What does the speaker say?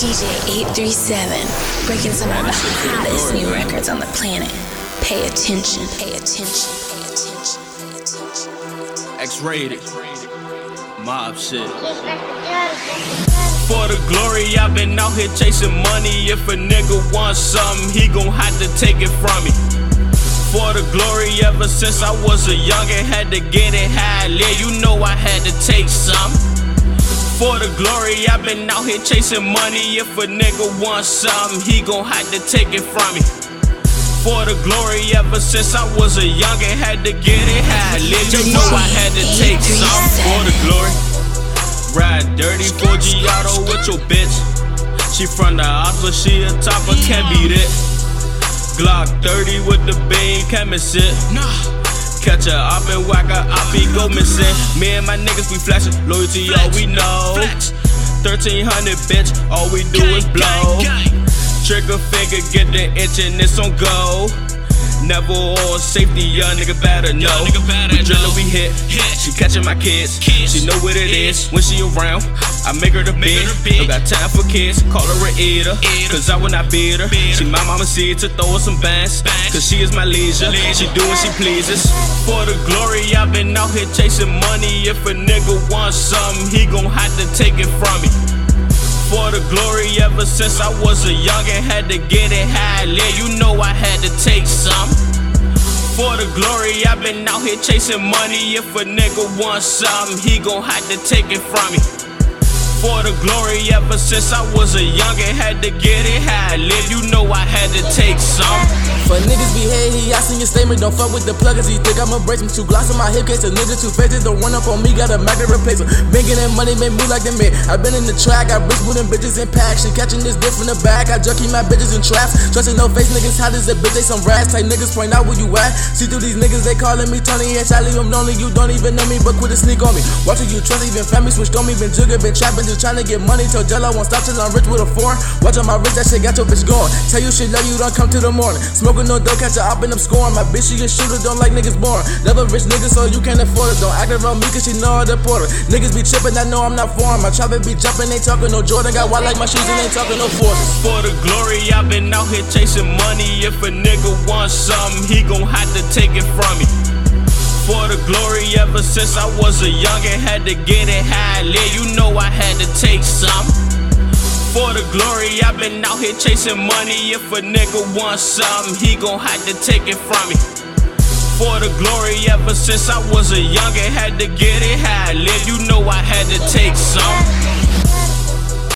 DJ 837, breaking some of the hottest new records on the planet. Pay attention, pay attention, pay attention, pay attention. X-rated, mob shit. For the glory, I've been out here chasing money. If a nigga wants something, he gon' have to take it from me. For the glory, ever since I was a youngin', had to get it how I live. You know I had to take some. For the glory, I've been out here chasing money. If a nigga wants something, he gon' have to take it from me. For the glory, ever since I was a youngin', had to get it how I live. You know I had to take some. For the glory, ride dirty 4G auto with your bitch. She from the ops, but she a topper, can't beat it. Glock 30 with the beam, can't miss it. Catch her up and whack her up, he go missing. Me and my niggas, we flashing, loyalty all we know. 1300 bitch, all we do is blow. Trigger finger, get the itch and it's on go. Never all safety, young nigga better know. We drillin', we hit. She catchin' my kids. She know what it is when she around. I make her the bed. Don't got time for kids. Call her a eater, cause I will not beat her. She my mama seed to throw her some bands, cause she is my leisure. She do what she pleases. For the glory, I've been out here chasing money. If a nigga wants something, he gon' have to take it from me. For the glory, ever since I was a youngin', had to get it how I live. You know I had to take some. For the glory, I've been out here chasing money. If a nigga wants something, he gon' have to take it from me. For the glory, ever since I was a youngin', had to get it how I live. You know I had to take some. For niggas be he asking your statement, don't fuck with the pluggers. He think I'ma break some two gloss in my hip case. A nigga two faces, don't run up on me, got a Mac to replace her. Been getting money, make move like them men. I been in the track, got bricks moving bitches in packs. She catching this diff in the bag, I junkie my bitches in traps. Trusting no face niggas, hot as a bitch, they some rats. Type niggas point out where you at. See through these niggas, they calling me Tony. Yes, I leave them lonely, you don't even know me, but quit to sneak on me. Watching you trust, even family switched on me. Been jugger, been trapping, just trying to get money. Till Jello won't stop till I'm rich with a foreign. Watch on my wrist, that shit got your bitch going. Tell you shit, love you, don't come till the morning. Smoking no dope, catch her up and I'm scoring. My bitch, she a shooter, don't like niggas born. Love a rich nigga, so you can't afford it. Don't act around me, cause she know how to port her. Niggas be tripping, I know I'm not for 'em. My chopper be jumping, ain't talking no Jordan. Got wild like my shoes and ain't talking no Forces. For the glory, I've been out here chasing money. If a nigga wants something, he gon' have to take it from me. For the glory, ever since I was a youngin', had to get it how I live. You know I had to take some. For the glory, I've been out here chasing money. If a nigga wants something, he gon' have to take it from me. For the glory, ever since I was a youngin', had to get it how I live. You know I had to take some.